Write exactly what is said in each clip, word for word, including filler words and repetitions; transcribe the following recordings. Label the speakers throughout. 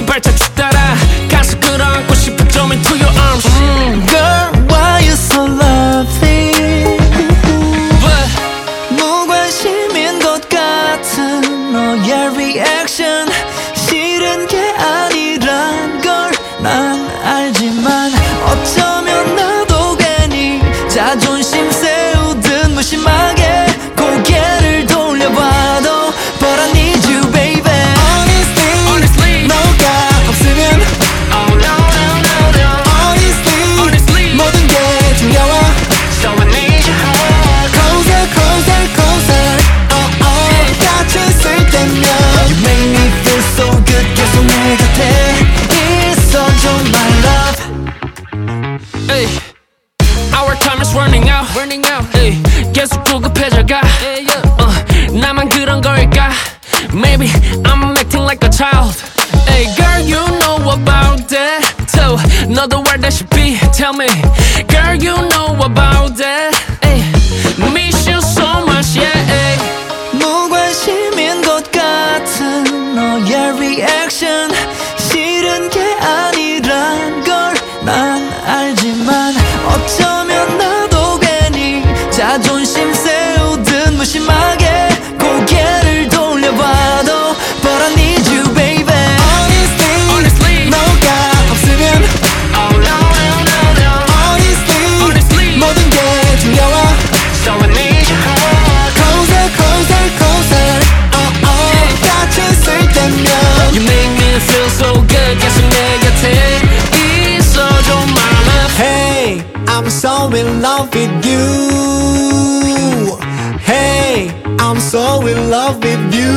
Speaker 1: 네 발자취 따라 가서 끌어안고 싶어 Jump into your arms
Speaker 2: mm, Girl, why you so lovely
Speaker 1: But
Speaker 2: 무관심인 것 같은 너의 reaction 싫은 게 아니란 걸 난 알지만 어쩌면 나도 괜히 자존심 세우듯 무심하게 고개를 돌려봐도 But I need you baby Honestly,
Speaker 1: Honestly
Speaker 2: 너가 없으면
Speaker 1: Oh no no no no
Speaker 2: Honestly,
Speaker 1: Honestly
Speaker 2: 모든 게 두려워
Speaker 1: So I need your heart
Speaker 2: Closer, closer, closer oh, oh. 같이 있을 때면 You make me feel so good 계속 내 곁에 있어줘 my love
Speaker 1: Hey, our time is running out. Running out. Hey, 계속 조급해져가. Hey, yeah. uh, 나만 그런 걸까? Maybe I'm acting like a child. Hey, girl, you know about that. So, 너도 알다시피 tell me, girl, you know about that. Hey, miss you so much, yeah. Hey.
Speaker 2: 무관심인 것 같은 너의 reaction 싫은 게 아니란 걸 난 알지만 어쩌면 나도 괜히 자존심 세우듯 무심하게 고개를 돌려봐도 But I need you baby Honestly,
Speaker 1: Honestly
Speaker 2: 너가 없으면
Speaker 1: Oh no no no no
Speaker 2: Honestly,
Speaker 1: Honestly
Speaker 2: 모든 게 두려워
Speaker 1: So I need your heart
Speaker 2: Closer, closer, closer oh, oh. 같이 있을 때면
Speaker 1: You make me feel so good 계속 내 곁에 있어줘 my love
Speaker 2: Hey, I'm so in love with you Hey, I'm so in love with you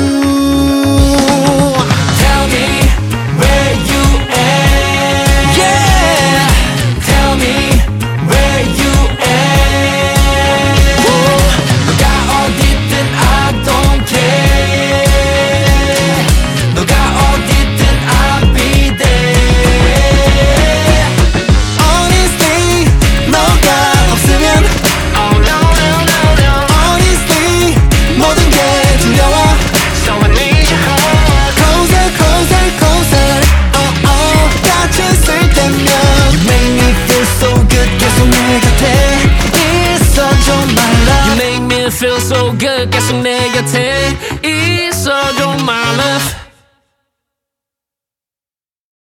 Speaker 1: Tell me where you at
Speaker 2: Yeah
Speaker 1: Tell me where you at 너가 어디든 I don't care 너가 어디든 I'll be there
Speaker 2: Honestly, 너가 없으면
Speaker 1: Oh no no no no
Speaker 2: Honestly, 모든 게 두려워
Speaker 1: So I need your heart
Speaker 2: Closer, closer, closer oh, oh. 같이 있을 때면 You make me feel so good 계속 내 곁에 있어줘 my love
Speaker 1: You make me feel so good 계속 내 곁에